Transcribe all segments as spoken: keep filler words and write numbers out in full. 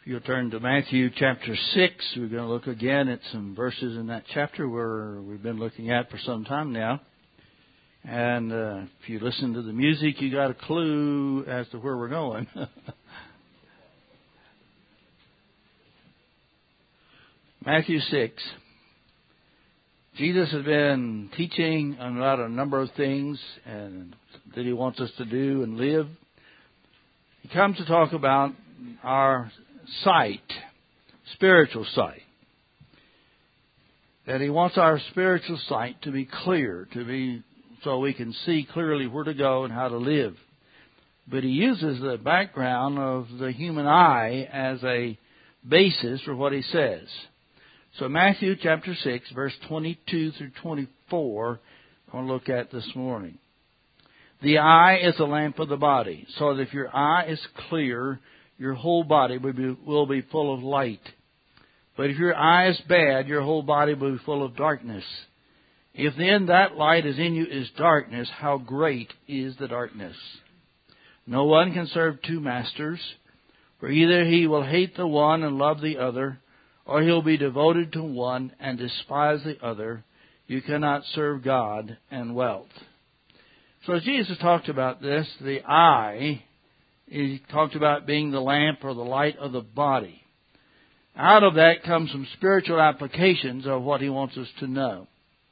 If you'll turn to Matthew chapter six, we're going to look again at some verses in that chapter where we've been looking at for some time now. And uh, if you listen to the music, you got a clue as to where we're going. Matthew six. Jesus has been teaching about a number of things and that He wants us to do and live. He comes to talk about our sight, spiritual sight. That He wants our spiritual sight to be clear, to be so we can see clearly where to go and how to live. But He uses the background of the human eye as a basis for what He says. So Matthew chapter six, verse twenty-two through twenty-four, I want to look at this morning. The eye is the lamp of the body, so that if your eye is clear, your whole body will be, will be full of light. But if your eye is bad, your whole body will be full of darkness. If then that light is in you is darkness, how great is the darkness? No one can serve two masters, for either he will hate the one and love the other, or he'll be devoted to one and despise the other. You cannot serve God and wealth. So as Jesus talked about this, the eye, He talked about being the lamp or the light of the body. Out of that comes some spiritual applications of what He wants us to know.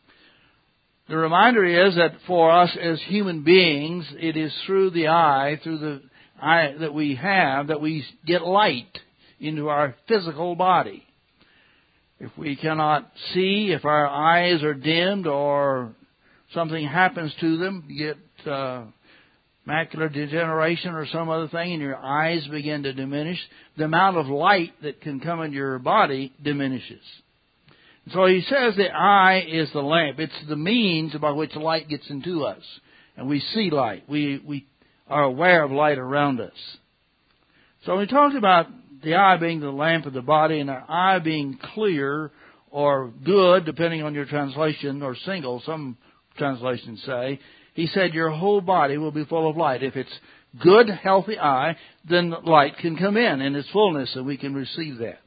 The reminder is that for us as human beings, it is through the eye, through the eye that we have, that we get light into our physical body. If we cannot see, if our eyes are dimmed or something happens to them, you get uh, macular degeneration or some other thing, and your eyes begin to diminish, the amount of light that can come into your body diminishes. So He says the eye is the lamp. It's the means by which light gets into us. And we see light. We, we are aware of light around us. So we talked about the eye being the lamp of the body and our eye being clear or good, depending on your translation, or single, some translations say. He said your whole body will be full of light. If it's good, healthy eye, then light can come in in its fullness and we can receive that.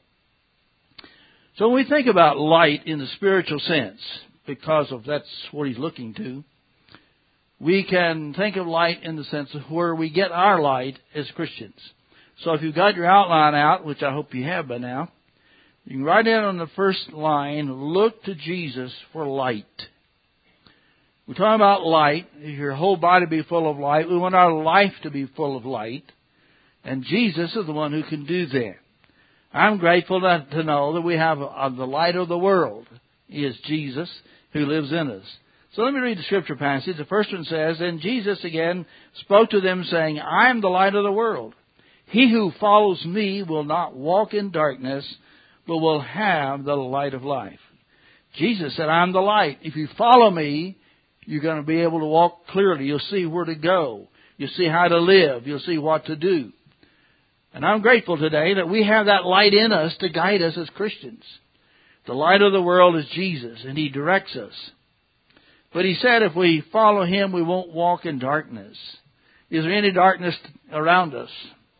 So when we think about light in the spiritual sense, because of that's what He's looking to, we can think of light in the sense of where we get our light as Christians. So if you've got your outline out, which I hope you have by now, you can write down on the first line, look to Jesus for light. We're talking about light. Your whole body be full of light. We want our life to be full of light. And Jesus is the one who can do that. I'm grateful to know that we have the light of the world is Jesus who lives in us. So let me read the scripture passage. The first one says, "And Jesus again spoke to them, saying, I am the light of the world. He who follows me will not walk in darkness, but will have the light of life." Jesus said, I'm the light. If you follow me, you're going to be able to walk clearly. You'll see where to go. You'll see how to live. You'll see what to do. And I'm grateful today that we have that light in us to guide us as Christians. The light of the world is Jesus, and He directs us. But He said if we follow Him, we won't walk in darkness. Is there any darkness around us?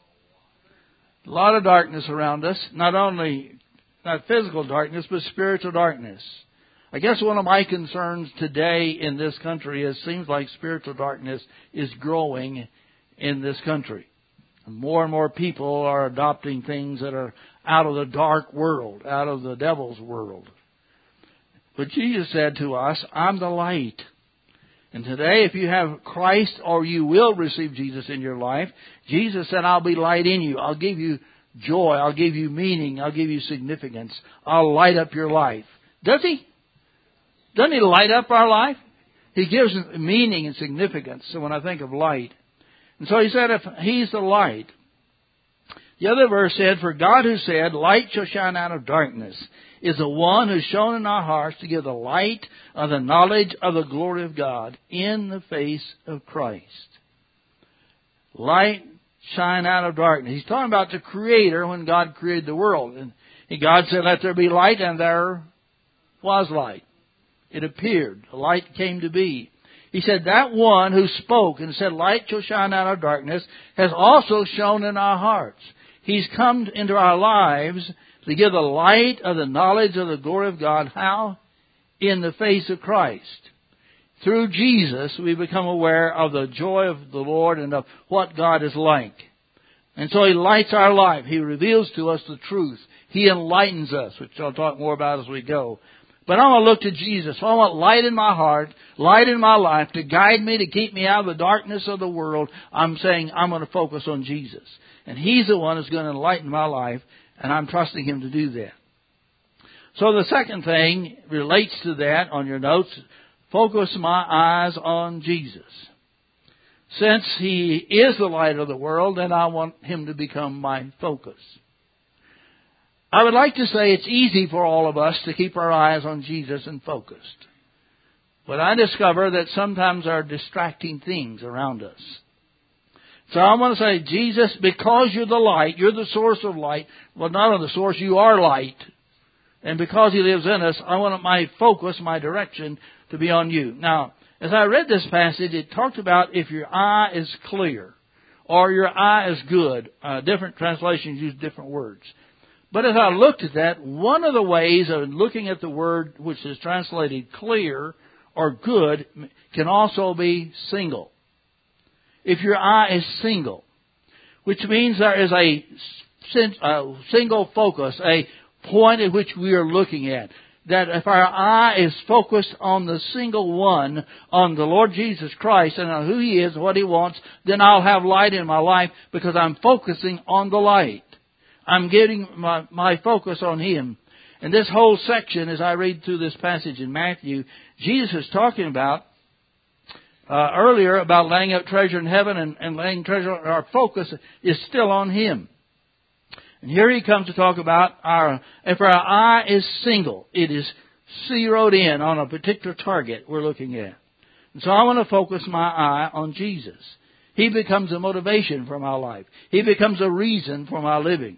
A lot of darkness around us. Not only not physical darkness, but spiritual darkness. I guess one of my concerns today in this country is it seems like spiritual darkness is growing in this country. More and more people are adopting things that are out of the dark world, out of the devil's world. But Jesus said to us, I'm the light. And today, if you have Christ or you will receive Jesus in your life, Jesus said, I'll be light in you. I'll give you joy. I'll give you meaning. I'll give you significance. I'll light up your life. Does He? Doesn't He light up our life? He gives meaning and significance. So when I think of light. And so He said, if He's the light. The other verse said, for God who said, light shall shine out of darkness, is the one who's shown in our hearts to give the light of the knowledge of the glory of God in the face of Christ. Light shine out of darkness. He's talking about the Creator when God created the world. And God said, let there be light, and there was light. It appeared. The light came to be. He said, that one who spoke and said, light shall shine out of darkness, has also shone in our hearts. He's come into our lives to give the light of the knowledge of the glory of God. How? In the face of Christ. Through Jesus, we become aware of the joy of the Lord and of what God is like. And so He lights our life. He reveals to us the truth. He enlightens us, which I'll talk more about as we go. But I want to look to Jesus. I want light in my heart, light in my life to guide me, to keep me out of the darkness of the world. I'm saying I'm going to focus on Jesus. And He's the one who's going to enlighten my life, and I'm trusting Him to do that. So the second thing relates to that on your notes. Focus my eyes on Jesus. Since He is the light of the world, then I want Him to become my focus. I would like to say it's easy for all of us to keep our eyes on Jesus and focused. But I discover that sometimes there are distracting things around us. So I want to say, Jesus, because you're the light, you're the source of light. Well, not only the source, you are light. And because He lives in us, I want my focus, my direction, to be on you. Now, as I read this passage, it talked about if your eye is clear or your eye is good. Uh, different translations use different words. But as I looked at that, one of the ways of looking at the word which is translated clear or good can also be single. If your eye is single, which means there is a single focus, a point at which we are looking at. That if our eye is focused on the single one, on the Lord Jesus Christ and on who He is, what He wants, then I'll have light in my life because I'm focusing on the light. I'm getting my, my focus on Him. And this whole section, as I read through this passage in Matthew, Jesus is talking about uh, earlier about laying up treasure in heaven and, and laying treasure. Our focus is still on Him. And here He comes to talk about our, if our eye is single, it is zeroed in on a particular target we're looking at. And so I want to focus my eye on Jesus. He becomes a motivation for my life. He becomes a reason for my living.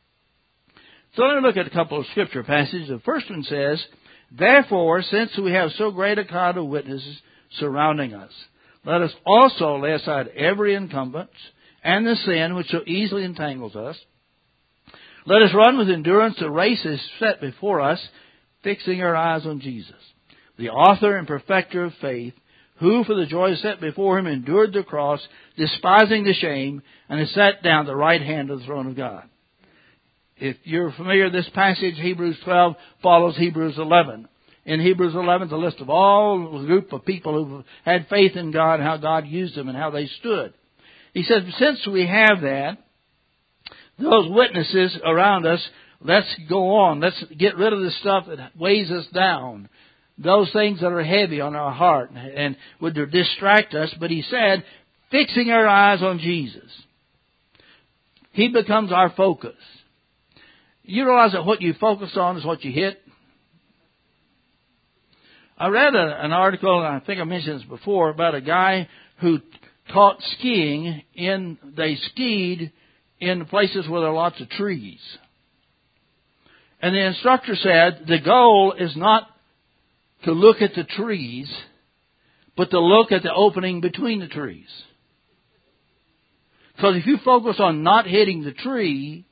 So let me look at a couple of scripture passages. The first one says, therefore, since we have so great a cloud of witnesses surrounding us, let us also lay aside every encumbrance and the sin which so easily entangles us. Let us run with endurance the race that is set before us, fixing our eyes on Jesus, the author and perfecter of faith, who for the joy set before Him endured the cross, despising the shame, and is sat down at the right hand of the throne of God. If you're familiar with this passage, Hebrews twelve follows Hebrews eleven. In Hebrews eleven, the list of all the group of people who had faith in God, and how God used them, and how they stood. He says, since we have that, those witnesses around us, let's go on. Let's get rid of the stuff that weighs us down. Those things that are heavy on our heart and would distract us. But He said, fixing our eyes on Jesus. He becomes our focus. You realize that what you focus on is what you hit? I read a, an article, and I think I mentioned this before, about a guy who taught skiing in, they skied in places where there are lots of trees. And the instructor said the goal is not to look at the trees, but to look at the opening between the trees. Because if you focus on not hitting the tree,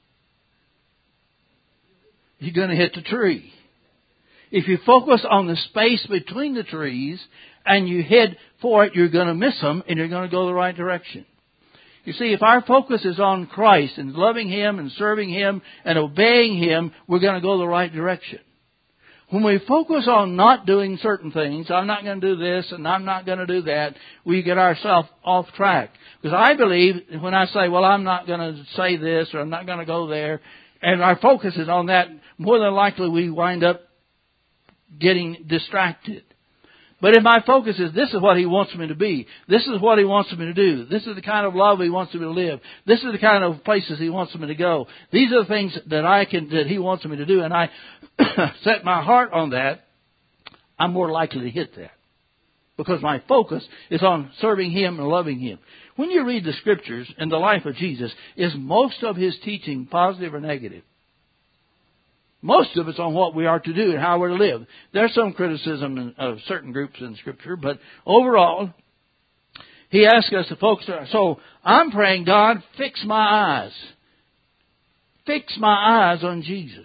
you're going to hit the tree. If you focus on the space between the trees and you head for it, you're going to miss them and you're going to go the right direction. You see, if our focus is on Christ and loving Him and serving Him and obeying Him, we're going to go the right direction. When we focus on not doing certain things, I'm not going to do this and I'm not going to do that, we get ourselves off track. Because I believe when I say, well, I'm not going to say this or I'm not going to go there, and our focus is on that, more than likely we wind up getting distracted. But if my focus is, this is what He wants me to be. This is what He wants me to do. This is the kind of love He wants me to live. This is the kind of places He wants me to go. These are the things that I can, that He wants me to do. And I set my heart on that, I'm more likely to hit that. Because my focus is on serving Him and loving Him. When you read the Scriptures and the life of Jesus, is most of His teaching positive or negative? Most of it's on what we are to do and how we're to live. There's some criticism of certain groups in Scripture, but overall, He asks us to focus. So I'm praying, God, fix my eyes. fix my eyes on Jesus.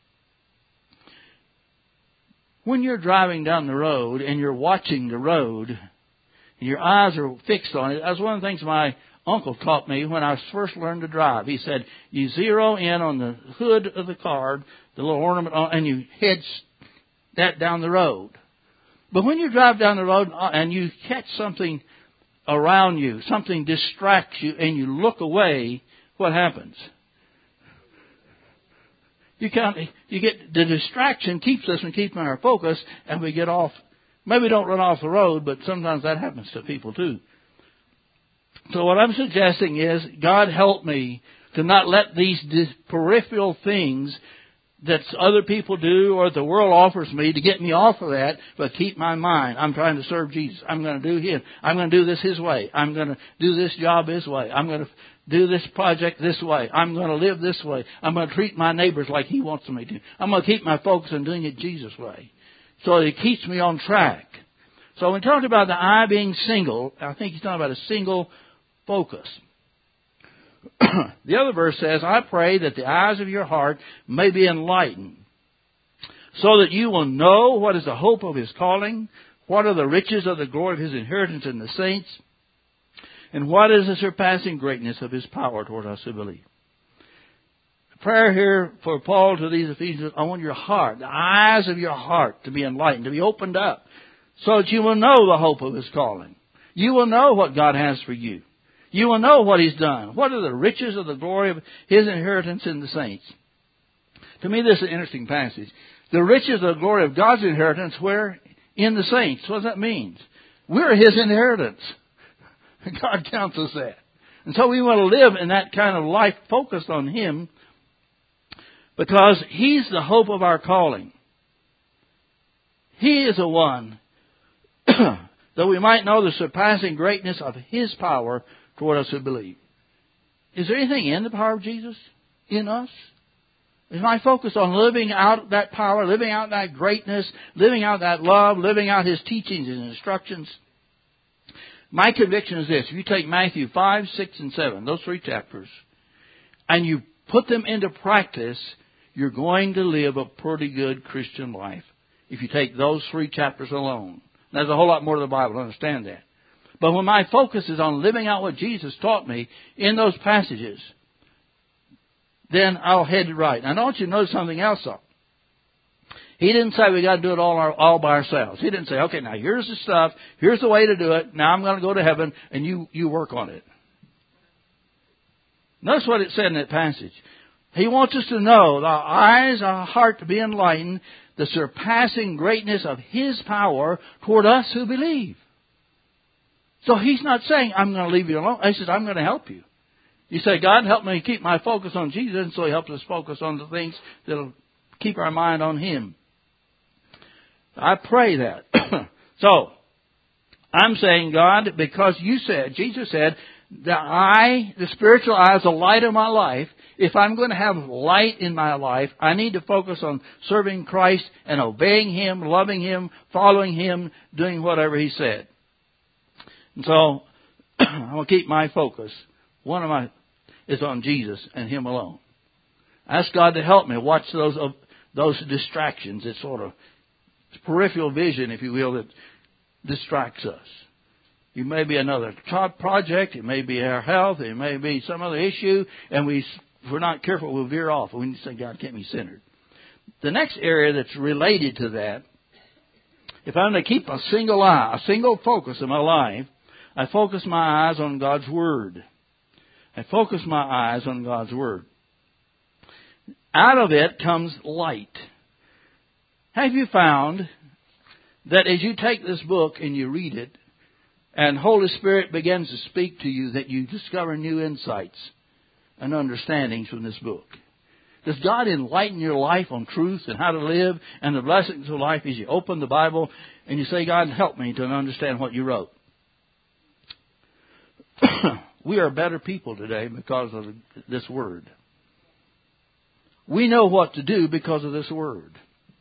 When you're driving down the road and you're watching the road and your eyes are fixed on it, that's one of the things my uncle taught me when I first learned to drive. He said, you zero in on the hood of the car, the little ornament, on, and you head that down the road. But when you drive down the road and you catch something around you, something distracts you, and you look away, what happens? You can't, you get, the distraction keeps us from keeping our focus, and we get off. Maybe don't run off the road, but sometimes that happens to people too. So what I'm suggesting is, God help me to not let these peripheral things that other people do or the world offers me to get me off of that, but keep my mind. I'm trying to serve Jesus. I'm going to do Him. I'm going to do this His way. I'm going to do this job His way. I'm going to do this project this way. I'm going to live this way. I'm going to treat my neighbors like He wants me to. I'm going to keep my focus on doing it Jesus' way. So it keeps me on track. So when talking about the eye being single, I think he's talking about a single focus. The other verse says, I pray that the eyes of your heart may be enlightened, so that you will know what is the hope of His calling, what are the riches of the glory of His inheritance in the saints, and what is the surpassing greatness of His power toward us who believe. The prayer here for Paul to these Ephesians, I want your heart, the eyes of your heart to be enlightened, to be opened up, so that you will know the hope of His calling. You will know what God has for you. You will know what He's done. What are the riches of the glory of His inheritance in the saints? To me, this is an interesting passage. The riches of the glory of God's inheritance, where? In the saints. What does that mean? We're His inheritance. God counts us that. And so we want to live in that kind of life focused on Him, because He's the hope of our calling. He is the one, that we might know the surpassing greatness of His power toward us who believe. Is there anything in the power of Jesus in us? Is my focus on living out that power, living out that greatness, living out that love, living out His teachings and instructions? My conviction is this. If you take Matthew five, six, and seven, those three chapters, and you put them into practice, you're going to live a pretty good Christian life if you take those three chapters alone. There's a whole lot more to the Bible to understand that. But when my focus is on living out what Jesus taught me in those passages, then I'll head right. And I want you to know something else, though. He didn't say we got to do it all, our, all by ourselves. He didn't say, okay, now here's the stuff, here's the way to do it, now I'm going to go to heaven, and you, you work on it. Notice what it said in that passage. He wants us to know the eyes, our heart to be enlightened, the surpassing greatness of His power toward us who believe. So He's not saying, I'm going to leave you alone. He says, I'm going to help you. You say, God, help me keep my focus on Jesus. And so He helps us focus on the things that will keep our mind on Him. I pray that. So, I'm saying, God, because you said, Jesus said, the eye, the spiritual eye is the light of my life. If I'm going to have light in my life, I need to focus on serving Christ and obeying Him, loving Him, following Him, doing whatever He said. And so, I'm going to keep my focus. One of my is on Jesus and Him alone. Ask God to help me watch those uh, those distractions. It's sort of peripheral vision, if you will, that distracts us. It may be another project. It may be our health. It may be some other issue. And we, if we're not careful, we'll veer off. We need to say, God, keep me centered. The next area that's related to that, if I'm going to keep a single eye, a single focus in my life, I focus my eyes on God's Word. I focus my eyes on God's Word. Out of it comes light. Have you found that as you take this book and you read it, and Holy Spirit begins to speak to you, that you discover new insights and understandings from this book? Does God enlighten your life on truth and how to live and the blessings of life as you open the Bible and you say, God, help me to understand what you wrote? We are better people today because of this Word. We know what to do because of this Word.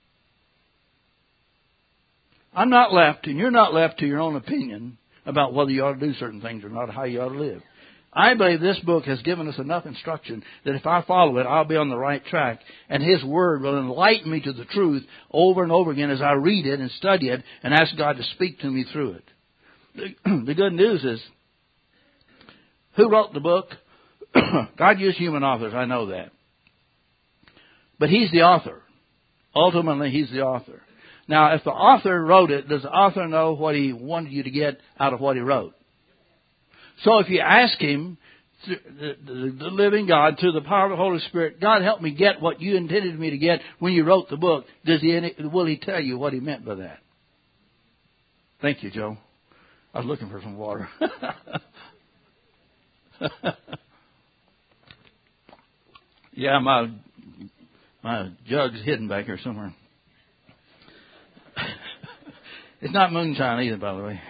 I'm not left, and you're not left to your own opinion about whether you ought to do certain things or not, how you ought to live. I believe this book has given us enough instruction that if I follow it, I'll be on the right track. And His Word will enlighten me to the truth over and over again as I read it and study it and ask God to speak to me through it. The, the good news is, who wrote the book? God used human authors, I know that. But He's the author. Ultimately, He's the author. Now, if the author wrote it, does the author know what he wanted you to get out of what he wrote? So if you ask Him, the, the, the living God, through the power of the Holy Spirit, God, help me get what you intended me to get when you wrote the book, does he, will He tell you what He meant by that? Thank you, Joe. I was looking for some water. Yeah, my my jug's hidden back here somewhere. It's not moonshine either, by the way.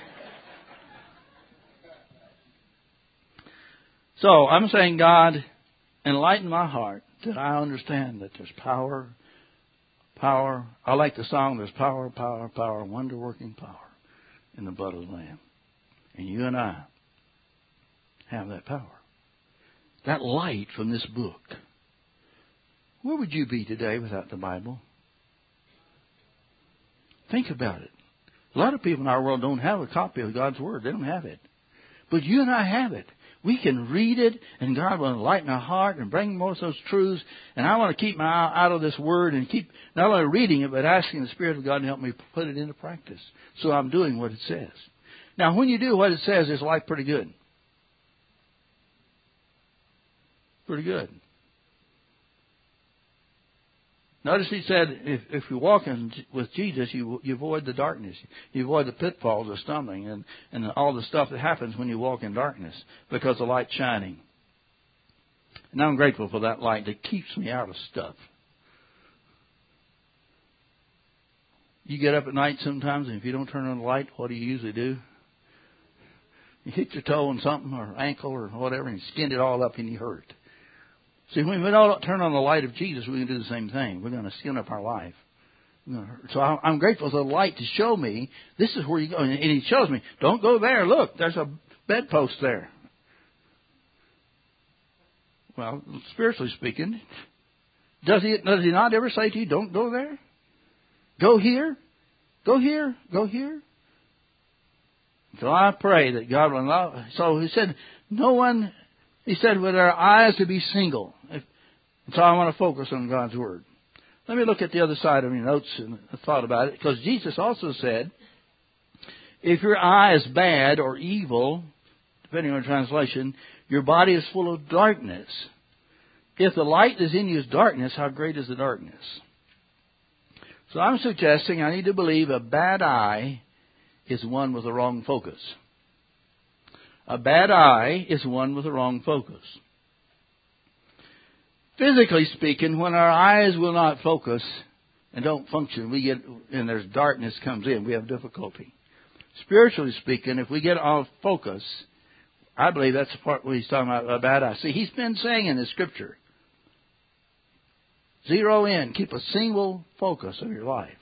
So I'm saying, God, enlighten my heart that I understand that there's power, power. I like the song, there's power, power, power, wonder-working power in the blood of the Lamb. And you and I have that power. That light from this book. Where would you be today without the Bible? Think about it. A lot of people in our world don't have a copy of God's Word. They don't have it. But you and I have it. We can read it, and God will enlighten our heart and bring most of those truths. And I want to keep my eye out of this Word and keep not only reading it, but asking the Spirit of God to help me put it into practice. So I'm doing what it says. Now, when you do what it says, is life pretty good? Pretty good. Notice He said, if, if you walk in, with Jesus, you, you avoid the darkness. You avoid the pitfalls of stumbling and, and all the stuff that happens when you walk in darkness because the light's shining. And I'm grateful for that light that keeps me out of stuff. You get up at night sometimes, and if you don't turn on the light, what do you usually do? You hit your toe on something or ankle or whatever, and you skinned it all up and you hurt. See, when we don't turn on the light of Jesus, we can do the same thing. We're going to skin up our life. So I'm grateful for the light to show me, this is where you go. And He shows me, don't go there. Look, there's a bedpost there. Well, spiritually speaking, does he, does he not ever say to you, don't go there? Go here. Go here. Go here. So I pray that God will allow. So He said, no one... He said, with our eyes to be single. And so I want to focus on God's Word. Let me look at the other side of your notes and thought about it. Because Jesus also said, if your eye is bad or evil, depending on translation, your body is full of darkness. If the light is in you is darkness, how great is the darkness? So I'm suggesting I need to believe a bad eye is one with the wrong focus. A bad eye is one with the wrong focus. Physically speaking, when our eyes will not focus and don't function, we get, and there's darkness comes in, we have difficulty. Spiritually speaking, if we get off focus, I believe that's the part where He's talking about a bad eye. See, He's been saying in the Scripture, zero in, keep a single focus of your life.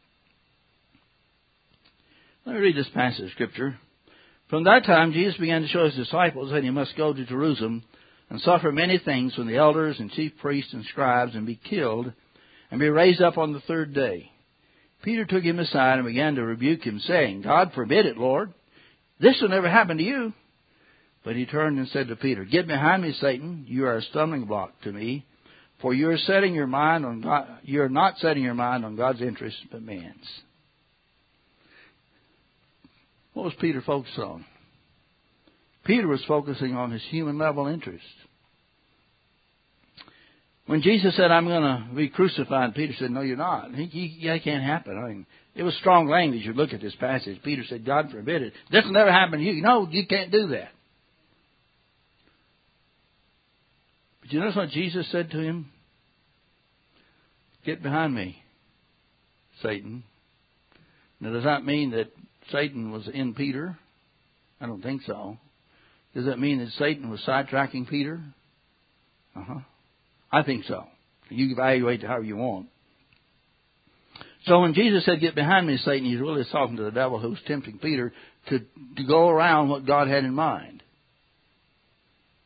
Let me read this passage of Scripture. From that time, Jesus began to show His disciples that He must go to Jerusalem and suffer many things from the elders and chief priests and scribes and be killed and be raised up on the third day. Peter took Him aside and began to rebuke Him, saying, God forbid it, Lord. This will never happen to you. But He turned and said to Peter, Get behind me, Satan. You are a stumbling block to me, for you are setting your mind on God. You are not setting your mind on God's interests, but man's. What was Peter focused on? Peter was focusing on his human level interest. When Jesus said, I'm going to be crucified, Peter said, no, you're not. He, he, that can't happen. I mean, it was strong language. You look at this passage. Peter said, God forbid it. This will never happen to you. No, you can't do that. But you notice what Jesus said to him? Get behind me, Satan. Now, does that mean that Satan was in Peter? I don't think so. Does that mean that Satan was sidetracking Peter? Uh-huh. I think so. You evaluate it however you want. So when Jesus said, get behind me, Satan, He's really talking to the devil who was tempting Peter to, to go around what God had in mind.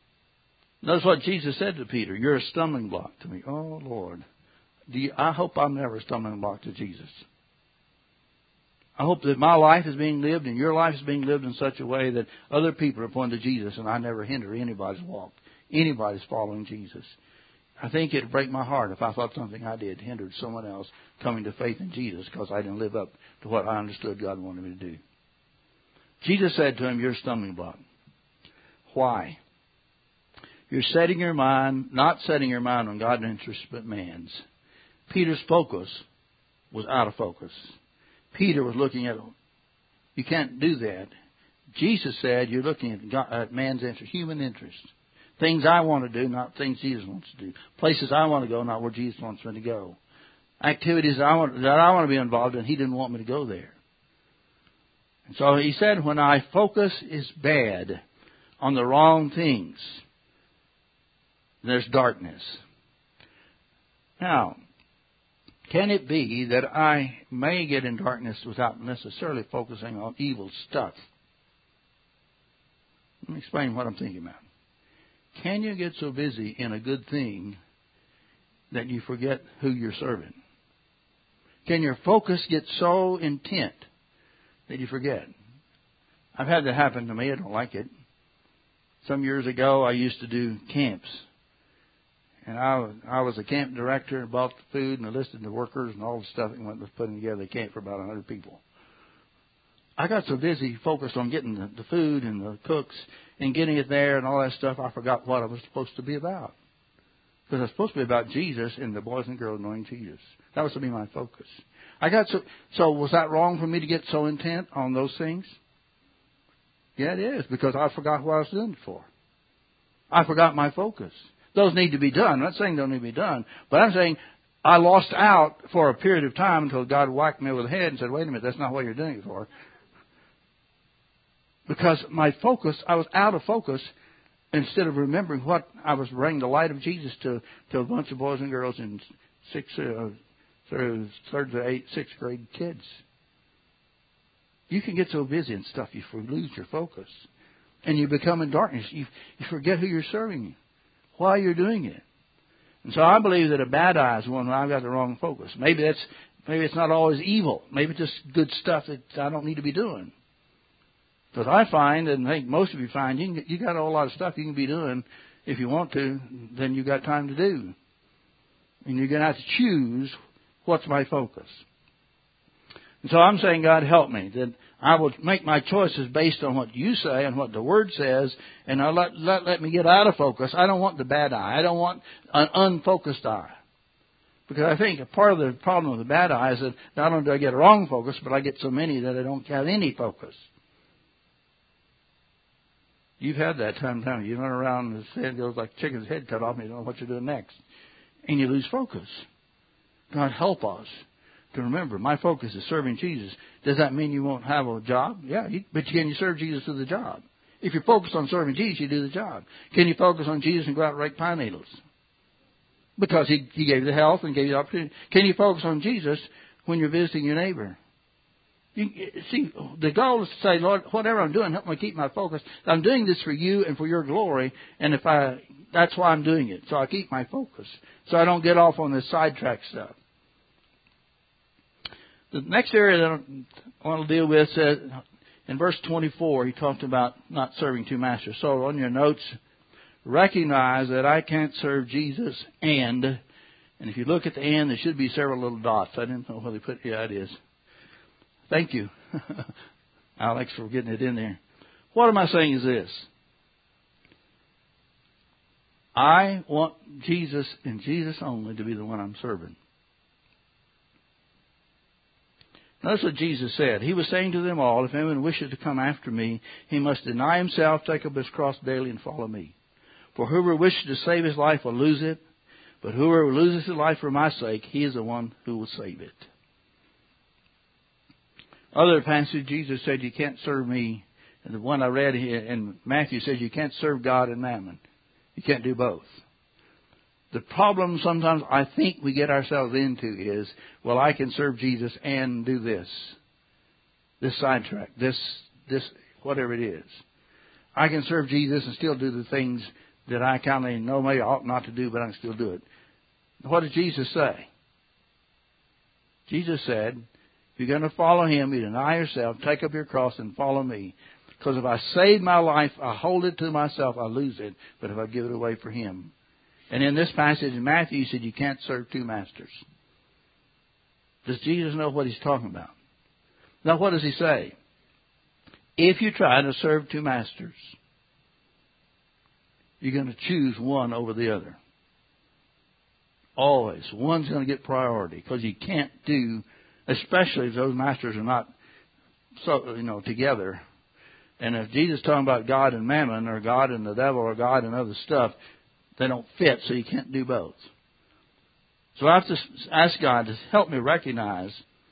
Notice what Jesus said to Peter. You're a stumbling block to me. Oh, Lord. Do you, I hope I'm never a stumbling block to Jesus. I hope that my life is being lived and your life is being lived in such a way that other people are pointing to Jesus and I never hinder anybody's walk. Anybody's following Jesus. I think it'd break my heart if I thought something I did hindered someone else coming to faith in Jesus because I didn't live up to what I understood God wanted me to do. Jesus said to him, you're a stumbling block. Why? You're setting your mind, not setting your mind on God's interest, but man's. Peter's focus was out of focus. Peter was looking at, you can't do that. Jesus said, you're looking at, God, at man's interest, human interest. Things I want to do, not things Jesus wants to do. Places I want to go, not where Jesus wants me to go. Activities I want, that I want to be involved in, he didn't want me to go there. And so he said, when I focus is bad on the wrong things, there's darkness. Now, can it be that I may get in darkness without necessarily focusing on evil stuff? Let me explain what I'm thinking about. Can you get so busy in a good thing that you forget who you're serving? Can your focus get so intent that you forget? I've had that happen to me. I don't like it. Some years ago, I used to do camps. And I, I was a camp director and bought the food and I listed the workers and all the stuff that went with putting together a camp for about one hundred people. I got so busy focused on getting the, the food and the cooks and getting it there and all that stuff, I forgot what I was supposed to be about. Because I was supposed to be about Jesus and the boys and girls knowing Jesus. That was to be my focus. I got so, so was that wrong for me to get so intent on those things? Yeah, it is, because I forgot what I was doing it for. I forgot my focus. Those need to be done. I'm not saying they don't need to be done, but I'm saying I lost out for a period of time until God whacked me over the head and said, wait a minute, that's not what you're doing it for. Because my focus, I was out of focus instead of remembering what I was bringing the light of Jesus to, to a bunch of boys and girls in sixth, uh, through third to eighth, sixth grade kids. You can get so busy and stuff, you lose your focus. And you become in darkness. You, you forget who you're serving, why you're doing it. And so I believe that a bad eye is one where I've got the wrong focus. Maybe that's maybe it's not always evil. Maybe it's just good stuff that I don't need to be doing. Because I find, and I think most of you find, you, can, you got a whole lot of stuff you can be doing if you want to, then you got time to do. And you're going to have to choose what's my focus. And so I'm saying, God, help me, that I will make my choices based on what you say and what the Word says, and I'll let, let, let me get out of focus. I don't want the bad eye. I don't want an unfocused eye. Because I think a part of the problem with the bad eye is that not only do I get a wrong focus, but I get so many that I don't have any focus. You've had that time, time. You run around and his head goes like a chicken's head cut off and you don't know what you're doing next. And you lose focus. God, help us to remember, my focus is serving Jesus. Does that mean you won't have a job? Yeah, you, but can you serve Jesus with a job? If you're focused on serving Jesus, you do the job. Can you focus on Jesus and go out and rake pine needles? Because he, he gave you the health and gave you the opportunity. Can you focus on Jesus when you're visiting your neighbor? You, see, the goal is to say, Lord, whatever I'm doing, help me keep my focus. I'm doing this for you and for your glory, and if I, that's why I'm doing it. So I keep my focus, so I don't get off on this sidetrack stuff. The next area that I want to deal with says, in verse twenty-four, he talked about not serving two masters. So on your notes, recognize that I can't serve Jesus and, and if you look at the end, there should be several little dots. I didn't know where they put, yeah, it is. Thank you, Alex, for getting it in there. What am I saying is this. I want Jesus and Jesus only to be the one I'm serving. Notice what Jesus said. He was saying to them all, if anyone wishes to come after me, he must deny himself, take up his cross daily, and follow me. For whoever wishes to save his life will lose it, but whoever loses his life for my sake, he is the one who will save it. Other passage, Jesus said, you can't serve me. And the one I read here in Matthew says you can't serve God and mammon. You can't do both. The problem sometimes I think we get ourselves into is, well, I can serve Jesus and do this. This sidetrack, this, this, whatever it is. I can serve Jesus and still do the things that I kind of know maybe I ought not to do, but I can still do it. What did Jesus say? Jesus said, if you're going to follow Him, you deny yourself, take up your cross, and follow me. Because if I save my life, I hold it to myself, I lose it. But if I give it away for Him. And in this passage in Matthew, He said you can't serve two masters. Does Jesus know what He's talking about? Now, what does He say? If you try to serve two masters, you're going to choose one over the other. Always. One's going to get priority because you can't do, especially if those masters are not so you know together. And if Jesus is talking about God and mammon, or God and the devil, or God and other stuff, they don't fit, so you can't do both. So I have to ask God to help me recognize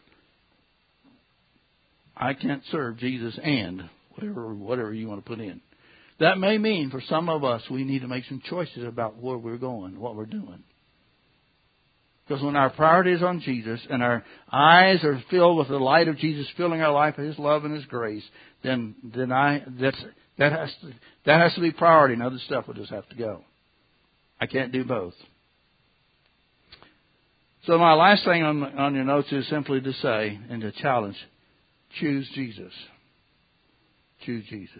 I can't serve Jesus and whatever whatever you want to put in. That may mean for some of us we need to make some choices about where we're going, what we're doing. Because when our priority is on Jesus and our eyes are filled with the light of Jesus filling our life with His love and His grace, then then I that's that has to that has to be priority, and other stuff will just have to go. I can't do both. So my last thing on on your notes is simply to say and to challenge: choose Jesus. Choose Jesus.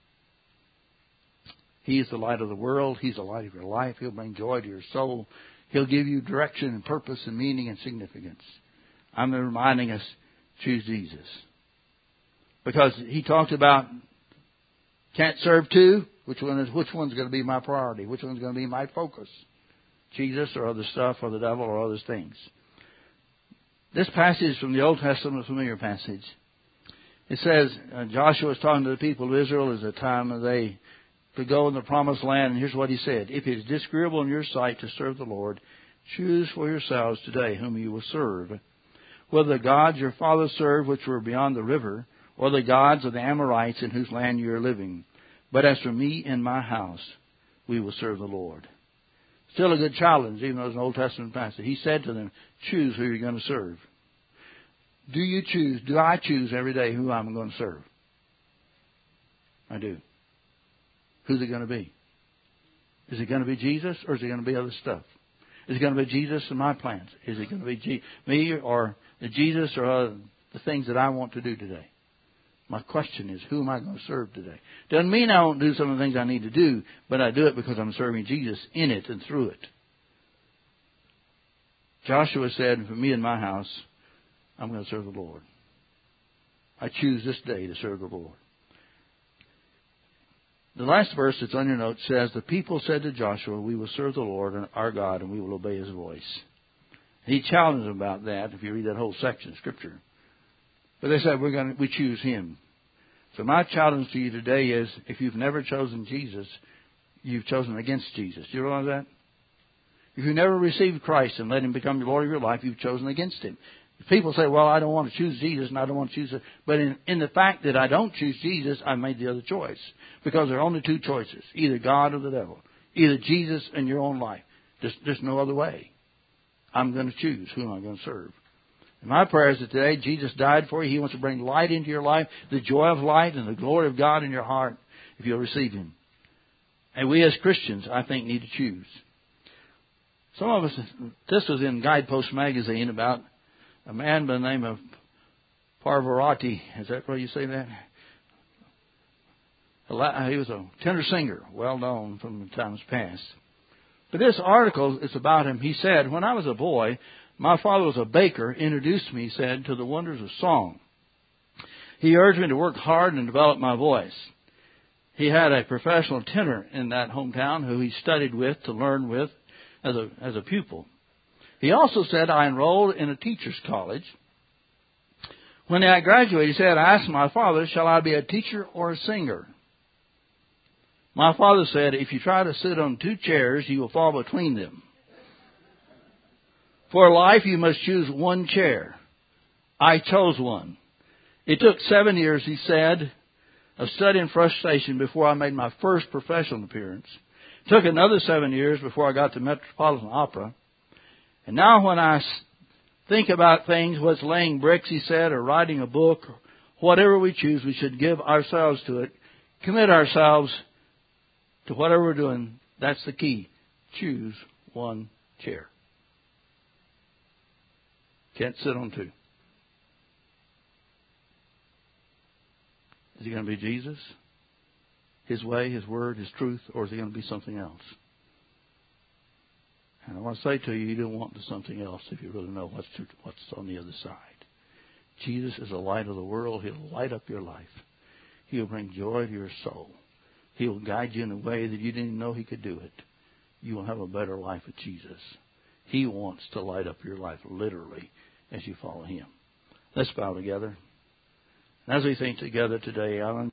He is the light of the world. He's the light of your life. He'll bring joy to your soul. He'll give you direction and purpose and meaning and significance. I'm reminding us, choose Jesus. Because He talked about can't serve two. Which one is which one's going to be my priority? Which one's going to be my focus? Jesus or other stuff or the devil or other things. This passage from the Old Testament, a familiar passage. It says uh, Joshua was talking to the people of Israel as a time that they to go in the promised land, and here's what he said: if it is disagreeable in your sight to serve the Lord, choose for yourselves today whom you will serve, whether the gods your fathers served which were beyond the river, or the gods of the Amorites in whose land you are living. But as for me and my house, we will serve the Lord. Still a good challenge, even though it's an Old Testament passage. He said to them, choose who you're going to serve. Do you choose, do I choose every day who I'm going to serve? I do. Who's it going to be? Is it going to be Jesus, or is it going to be other stuff? Is it going to be Jesus and my plans? Is it going to be G- me or the Jesus or uh, the things that I want to do today? My question is, who am I going to serve today? Doesn't mean I won't do some of the things I need to do, but I do it because I'm serving Jesus in it and through it. Joshua said, for me and my house, I'm going to serve the Lord. I choose this day to serve the Lord. The last verse that's on your note says, the people said to Joshua, we will serve the Lord our God and we will obey His voice. He challenged them about that if you read that whole section of Scripture. But they said, we're going to, we choose Him. So my challenge to you today is, if you've never chosen Jesus, you've chosen against Jesus. Do you realize that? If you've never received Christ and let Him become the Lord of your life, you've chosen against Him. People say, well, I don't want to choose Jesus and I don't want to choose it. But in, in the fact that I don't choose Jesus, I made the other choice. Because there are only two choices, either God or the devil. Either Jesus and your own life. There's, there's no other way. I'm going to choose who I'm going to serve. And my prayer is that today Jesus died for you. He wants to bring light into your life, the joy of light and the glory of God in your heart if you'll receive Him. And we as Christians, I think, need to choose. Some of us, this was in Guidepost magazine about a man by the name of Pavarotti. Is that where you say that? He was a tenor singer, well known from the times past. But this article is about him. He said, when I was a boy, my father was a baker, introduced me, he said, to the wonders of song. He urged me to work hard and develop my voice. He had a professional tenor in that hometown who he studied with to learn with as a, as a pupil. He also said, I enrolled in a teacher's college. When I graduated, he said, I asked my father, shall I be a teacher or a singer? My father said, if you try to sit on two chairs, you will fall between them. For life, you must choose one chair. I chose one. It took seven years, he said, of study and frustration before I made my first professional appearance. It took another seven years before I got to Metropolitan Opera. And now when I think about things, what's laying bricks, he said, or writing a book, or whatever we choose, we should give ourselves to it, commit ourselves to whatever we're doing, That's the key. Choose one chair. Can't sit on two. Is it going to be Jesus, His way, His word, His truth, or is it going to be something else? And I want to say to you, you don't want something else if you really know what's to, what's on the other side. Jesus is the light of the world. He'll light up your life. He'll bring joy to your soul. He'll guide you in a way that you didn't know He could do it. You will have a better life with Jesus. He wants to light up your life literally as you follow Him. Let's bow together. As we think together today, Alan.